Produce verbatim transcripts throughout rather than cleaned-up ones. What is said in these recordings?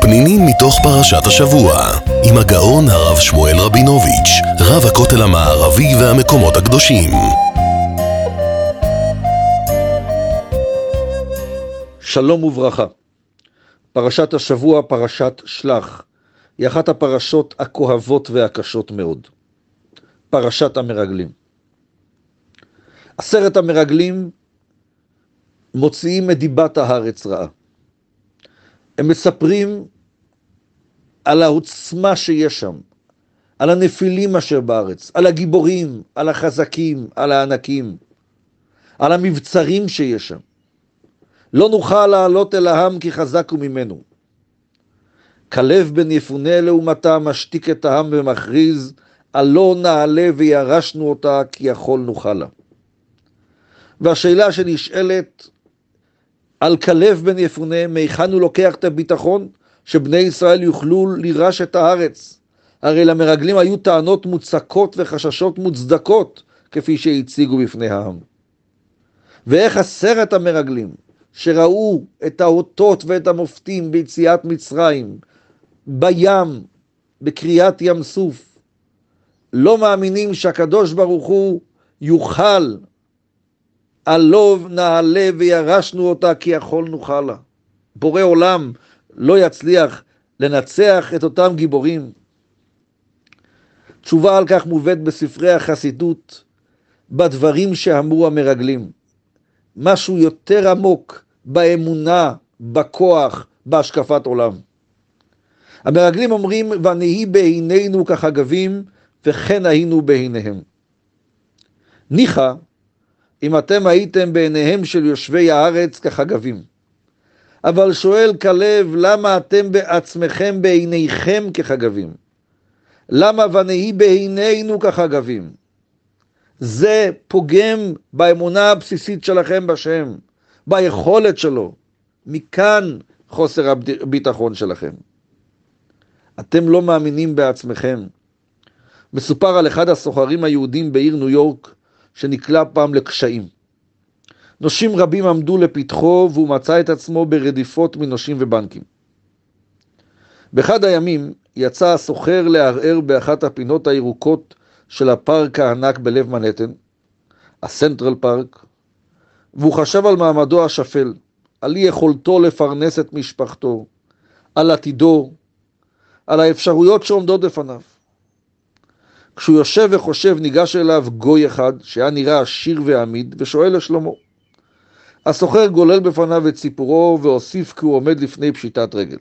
פנינים מתוך פרשת השבוע, עם הגאון הרב שמואל רבינוביץ', רב הכותל המערבי והמקומות הקדושים. שלום וברכה. פרשת השבוע, פרשת שלח, היא אחת הפרשות הכואבות והקשות מאוד. פרשת המרגלים. עשרת המרגלים מוציאים את דיבת הארץ רעה. הם מספרים על העוצמה שיש שם, על הנפילים אשר בארץ, על הגיבורים, על החזקים, על הענקים, על המבצרים שיש שם. לא נוכל לעלות אל העם כי חזק הוא ממנו. כלב בן יפונה לעומתה משתיק את העם ומכריז, עלו נעלה וירשנו אותה כי יכול נוכל. והשאלה שנשאלת על כלב בן יפונה, מהיכן הוא לוקח את הביטחון שבני ישראל יוכלו לירש את הארץ? הרי למרגלים היו טענות מוצקות וחששות מוצדקות כפי שהציגו בפני העם. ואיך עשרת המרגלים שראו את האותות ואת המופתים ביציאת מצרים, בים, בקריאת ים סוף, לא מאמינים שהקדוש ברוך הוא יוכל, עלו נעלה וירשנו אותה כי יכול נוכל. בורא עולם לא יצליח לנצח את אותם גיבורים. תשובה על כך מובאת בספרי החסידות, בדברים שאמרו המרגלים. משהו יותר עמוק באמונה, בכוח, בהשקפת עולם. המרגלים אומרים, ונהי בעינינו כחגבים, וכן היינו בעיניהם. ניחא, אם אתם הייתם בעיניהם של יושבי הארץ כחגבים. אבל שואל כלב, למה אתם בעצמכם בעיניכם כחגבים? למה ונהי בעינינו כחגבים? זה פוגם באמונה הבסיסית שלכם בשם, ביכולת שלו. מכאן חוסר הביטחון שלכם. אתם לא מאמינים בעצמכם. מסופר על אחד הסוחרים היהודים בעיר ניו יורק, שנקלע פעם לקשיים. נושים רבים עמדו לפתחו, והוא מצא את עצמו ברדיפות מנושים ובנקים. באחד הימים יצא הסוחר לערער באחת הפינות הירוקות של הפארק הענק בלב מנהטן, הסנטרל פארק, והוא חשב על מעמדו השפל, על אי יכולתו לפרנס את משפחתו, על עתידו, על האפשרויות שעומדות בפניו. כשהוא יושב וחושב, ניגש אליו גוי אחד שהיה נראה עשיר ועמיד ושואל לשלומו. הסוחר גולל בפניו את סיפורו והוסיף כי הוא עומד לפני פשיטת רגל.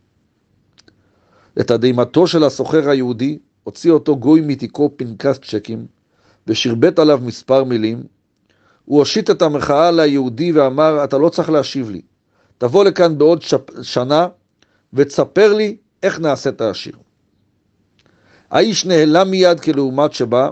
לתדהמתו של הסוחר היהודי הוציא אותו גוי מתיקו פנקס צ'קים ושרבט עליו מספר מילים. הוא הושיט את המחאה ליהודי ואמר, אתה לא צריך להשיב לי, תבוא לכאן בעוד שנה ותספר לי איך נעשית העשיר. האיש נעלם מיד כלעומת שבא,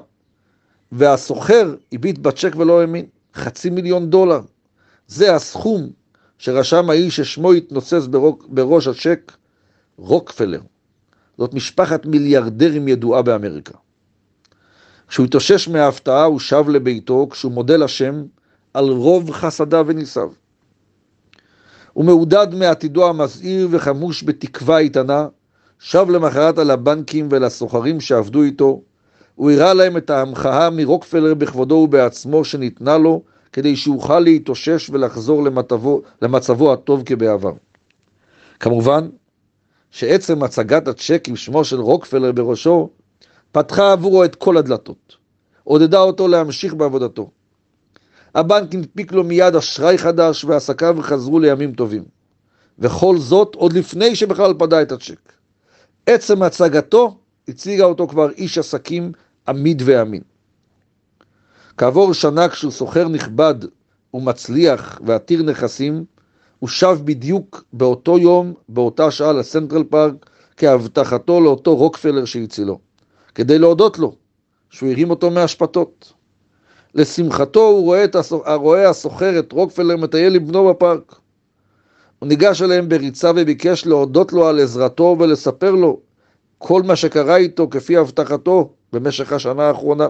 והסוחר הביט בצ'ק ולא האמין. חצי מיליון דולר. זה הסכום שרשם האיש ששמו התנוסס בראש הצ'ק, רוקפלר. זאת משפחת מיליארדרים ידועה באמריקה. כשהוא התאושש מההפתעה, הוא שב לביתו, כשהוא מודה לשם על רוב חסדיו וניסיו. הוא מעודד מעתידו המזהיר וחמוש בתקווה איתנה, שב למחרת על הבנקים ולסוחרים שעבדו איתו, הוא הראה להם את ההמחאה מרוקפלר בכבודו ובעצמו שניתנה לו, כדי שיוכל להתאושש ולחזור למצבו, למצבו הטוב כבעבר. כמובן, שעצם הצגת הצ'ק עם שמו של רוקפלר בראשו, פתחה עבורו את כל הדלתות, עודדה אותו להמשיך בעבודתו. הבנק הנפיק לו מיד אשראי חדש ועסקיו חזרו לימים טובים. וכל זאת עוד לפני שבכלל פדה את הצ'ק. עצם הצגתו הציגה אותו כבר איש עסקים עמיד ואמין. כעבור שנה כשהוא סוחר נכבד ומצליח ועתיר נכסים, הוא שב בדיוק באותו יום, באותה שעה לסנטרל פארק, כהבטחתו לאותו רוקפלר שהצילו, כדי להודות לו שהוא הרים אותו מהשפטות. לשמחתו הוא רואה, את הסוח... רואה הסוחר את רוקפלר מטייל עם בנו בפארק. הוא ניגש אליהם בריצה וביקש להודות לו על עזרתו ולספר לו כל מה שקרה איתו כפי הבטחתו במשך השנה האחרונה.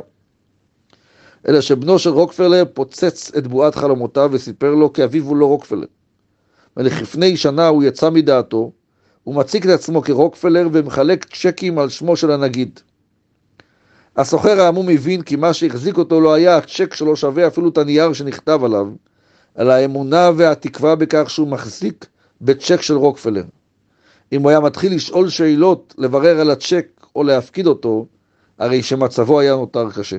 אלא שבנו של רוקפלר פוצץ את בועת חלומותיו וסיפר לו כי אביו הוא לא רוקפלר. ולפני שנה הוא יצא מדעתו, הוא מציג את עצמו כרוקפלר ומחלק צ'קים על שמו של הנגיד. הסוחר העמום הבין כי מה שהחזיק אותו לא היה הצ'ק שלו שווה אפילו את הנייר שנכתב עליו, אלא האמונה והתקווה בכך שהוא מחזיק בצ'ק של רוקפלר. אם הוא היה מתחיל לשאול שאלות, לברר על הצ'ק או להפקיד אותו, הרי שמצבו היה נותר קשה.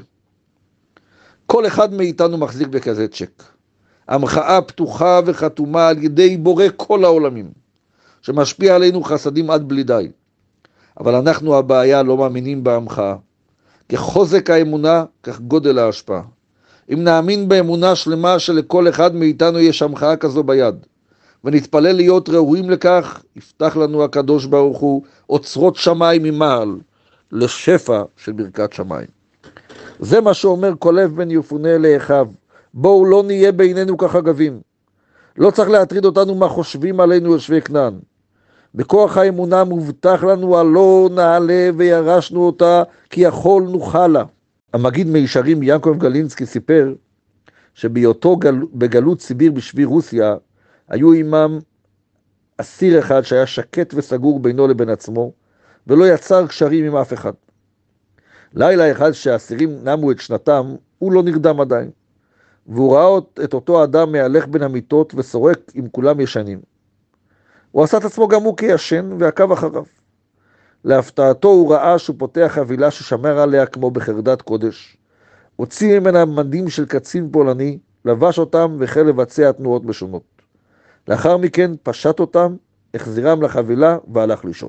כל אחד מאיתנו מחזיק בכזה צ'ק. המחאה פתוחה וחתומה על ידי בורא כל העולמים, שמשפיע עלינו חסדים עד בלי די. אבל אנחנו הבעיה לא מאמינים בהמחאה. כחוזק האמונה, כך גודל ההשפעה. אם נאמין באמונה שלמה שלכל אחד מאיתנו יש המחאה כזו ביד, ונתפלל להיות ראויים לכך, יפתח לנו הקדוש ברוך הוא אוצרות שמיים ממעל, לשפע של ברכת שמיים. זה מה שאומר כלב בן יפונה לאחיו, בואו לא נהיה בינינו כחגבים. לא צריך להטריד אותנו מה חושבים עלינו יושבי כנען. בכוח האמונה מובטח לנו הלא נעלה וירשנו אותה כי יכול נוכל לה. המגיד מישרים יעקב גלינסקי סיפר שבהיותו גל... בגלות סיביר בשבי רוסיה, היו עמם אסיר אחד שהיה שקט וסגור בינו לבין עצמו, ולא יצר קשרים עם אף אחד. לילה אחד שהאסירים נמו את שנתם, הוא לא נרדם עדיין, והוא ראה את אותו אדם מהלך בין המיטות וסורק עם כולם ישנים. הוא עשה את עצמו גם הוא כישן ועקב אחריו. להפתעתו הוא ראה שהוא פותח חבילה ששמר עליה כמו בחרדת קודש, הוציא ממנה מדים של קצין פולני, לבש אותם והחל לבצע תנועות משונות. לאחר מכן פשט אותם, החזירם לחבילה והלך לישון.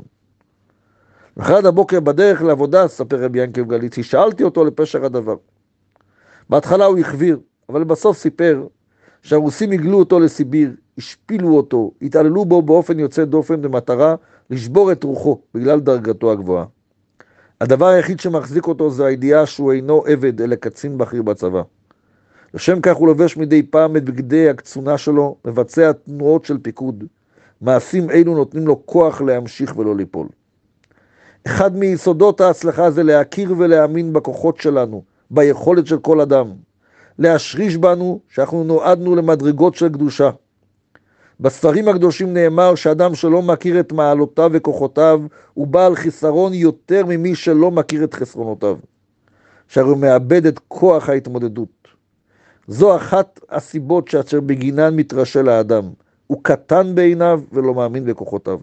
אחר הבוקר בדרך לעבודה, ספר רבי ינקב גליצי, שאלתי אותו לפשר הדבר. בהתחלה הוא החביר, אבל בסוף סיפר שהרוסים הגלו אותו לסיביר, השפילו אותו, התעללו בו באופן יוצא דופן במטרה לשבור את רוחו בגלל דרגתו הגבוהה. הדבר היחיד שמחזיק אותו זה הידיעה שהוא אינו עבד אלא קצין בכיר בצבא. לשם כך הוא לובש מדי פעם את בגדי הקצונה שלו, מבצע תנועות של פיקוד. מעשים אלו נותנים לו כוח להמשיך ולא ליפול. אחד מיסודות ההצלחה זה להכיר ולהאמין בכוחות שלנו, ביכולת של כל אדם. להשריש בנו שאנחנו נועדנו למדרגות של קדושה. בספרים הקדושים נאמר שאדם שלא מכיר את מעלותיו וכוחותיו הוא בעל חיסרון יותר ממי שלא מכיר את חסרונותיו. שהרי הוא מאבד את כוח ההתמודדות. זו אחת הסיבות שאשר בגינן מתרשל האדם. הוא קטן בעיניו ולא מאמין בכוחותיו.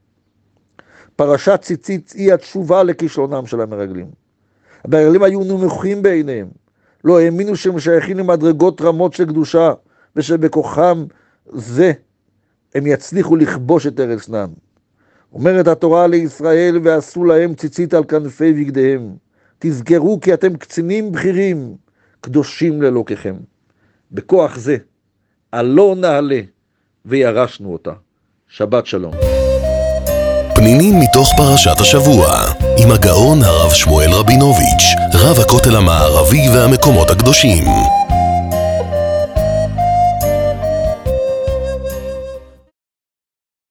פרשת ציצית היא התשובה לכישלונם של המרגלים. המרגלים היו נמוכים בעיניהם. לא האמינו שהם שייכים למדרגות רמות של קדושה, ושבכוחם זה הם יצליחו לכבוש את ארץ כנען. אומרת התורה לישראל, ועשו להם ציצית על כנפי בגדיהם. תזכרו כי אתם קצינים בכירים, קדושים לאלוקיכם. בכוח זה, הלא נעלה וירשנו אותה. שבת שלום. פנינים מתוך פרשת השבוע, עם הגאון הרב שמואל רבינוביץ', רב הכותל המערבי והמקומות הקדושים.